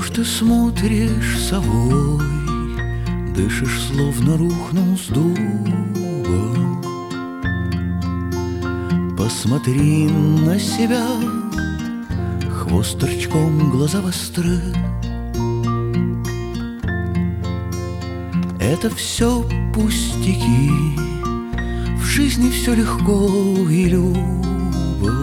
Что ж ты смотришь совой, дышишь, словно рухнул с дуба? Посмотри на себя, хвост торчком, глаза востры. Это все пустяки, в жизни все легко и любо.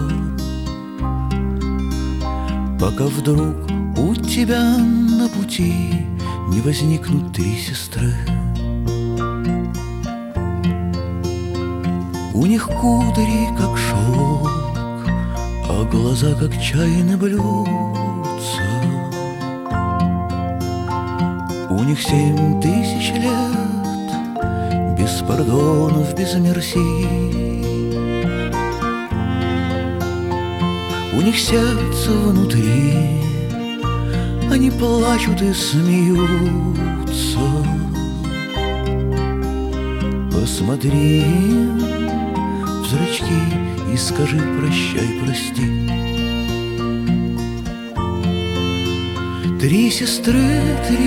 Пока вдруг у тебя на пути не возникнут три сестры. У них кудри, как шелк, а глаза, как чайные блюдца. У них 7000 лет, без пардонов, без мерси. У них сердце внутри, они плачут и смеются. Посмотри в зрачки и скажи прощай, прости. Три сестры,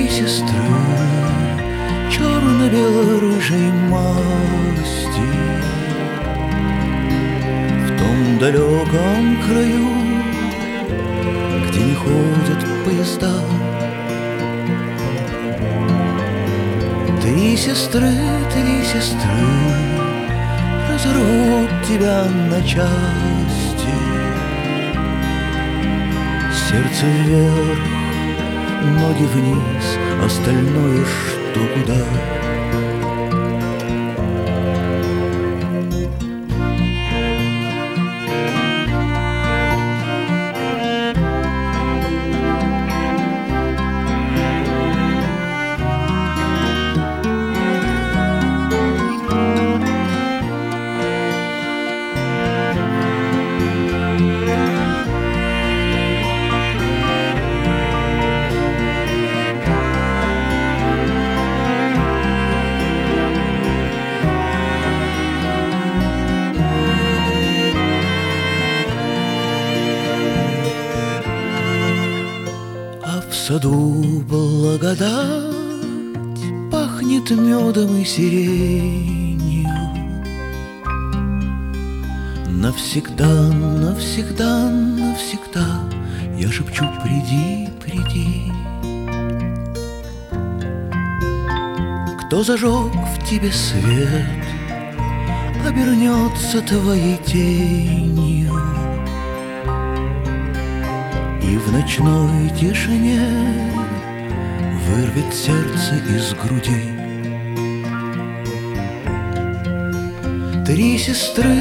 черно-бело-рыжей масти, в том далеком краю, где не ходят поезда. Три сестры, разорвут тебя на части. Сердце вверх, ноги вниз, остальное что куда. В саду благодать пахнет медом и сиренью. Навсегда, навсегда, навсегда я шепчу: приди, приди. Кто зажег в тебе свет, обернется твоей тенью. И в ночной тишине вырвет сердце из груди. Три сестры,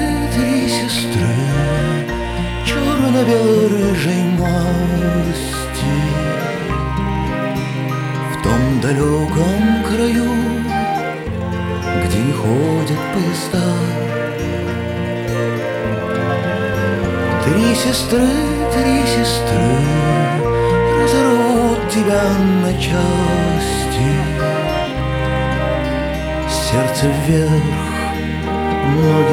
черно-бело-рыжей масти, в том далеком краю, где не ходят поезда. Три сестры, разорвут тебя на части. Сердце вверх, ноги